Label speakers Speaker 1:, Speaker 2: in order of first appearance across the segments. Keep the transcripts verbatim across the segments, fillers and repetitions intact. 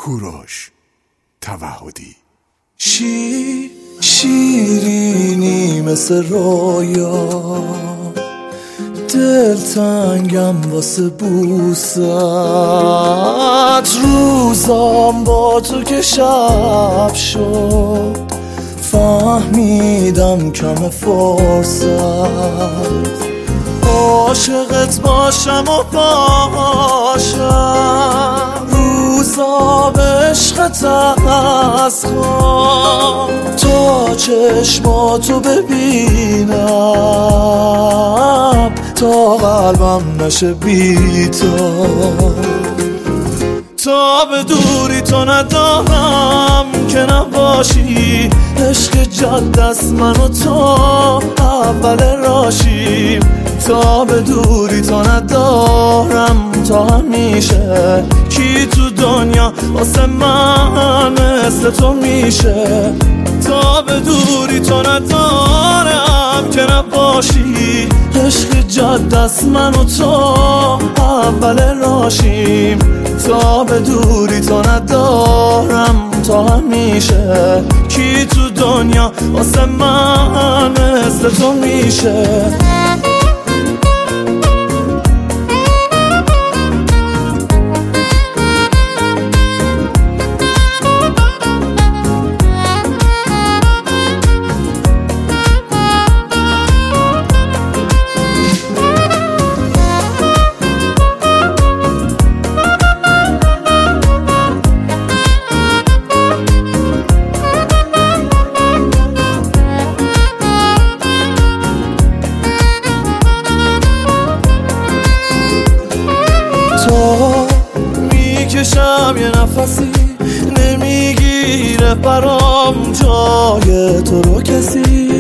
Speaker 1: کوروش توحدی.
Speaker 2: شیر شیرینی مثل رویا، دل تنگم واسه بوست، روزام با تو که شب شد فهمیدم کم فرصت، عاشقت باشم و باشم روزا به عشقت از خواب، تا چشماتو ببینم تا قلبم نشه بی تو، تا به دوری تو ندارم که نباشی، عشق جد است من و تو اول راشیم، تا به دوری تو ندارم تا همیشه، کی تو دنیا واسه من مثل تو میشه، تا به دوری تو ندارم که نباشی، عشق جد است من و تو اول راشیم، تا به دوری تو ندارم تا همیشه، کی تو دنیا واسه من مثل تو میشه. میکشم یه نفسی نمیگیره برام جای تو رو کسی،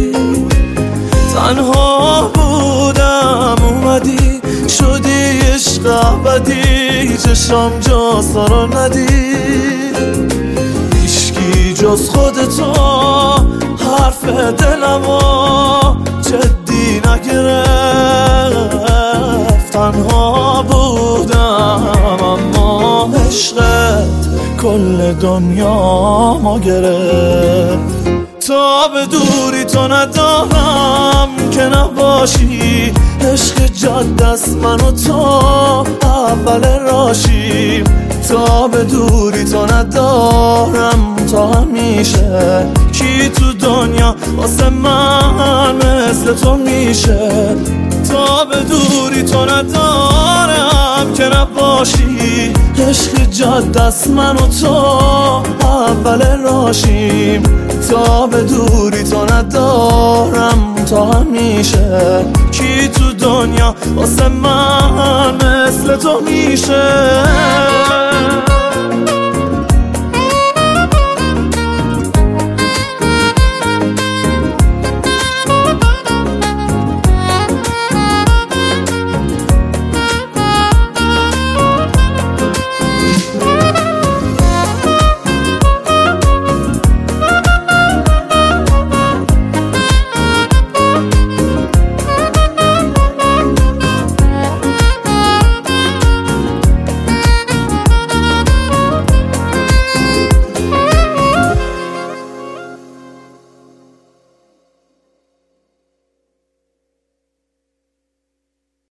Speaker 2: تنها بودم اومدی شدی عشق ابدی، چشم جا سارا ندید هیچکی جز خودتو، حرف دلمو جدی نگرفت، تنها بودم اما عشقت کل دنیا ما گرفت، تا به دوری تو ندارم که نباشی، عشق جد است من و تو اول راشیم، تا به دوری تو ندارم تا همیشه، کی تو دنیا واسه من مثل تو میشه، تا به دوری تو ندارم که نباشی، عشق جد است من و تو اول راشیم، تا به دوری تو ندارم تا همیشه، کی تو دنیا واسه من مثل تو میشه.